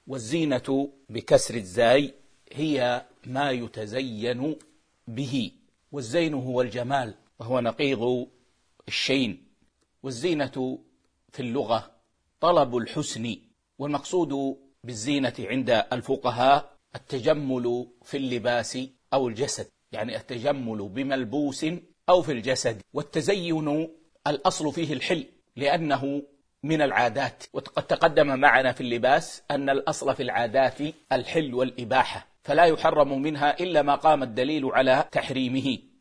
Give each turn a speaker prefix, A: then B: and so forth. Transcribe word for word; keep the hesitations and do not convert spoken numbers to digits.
A: والزينة بكسر الزاي هي ما يتزين به، والزين هو الجمال وهو نقيض الشين. والزينة في اللغة طلب الحسن، والمقصود بالزينة عند الفقهاء التجمل في اللباس أو الجسد، يعني التجمل بملبوس أو في الجسد. والتزين الأصل فيه الحل لأنه من العادات، وقد تقدم معنا في اللباس أن الأصل في العادات الحل والإباحة، فلا يحرم منها إلا ما قام الدليل على تحريمه.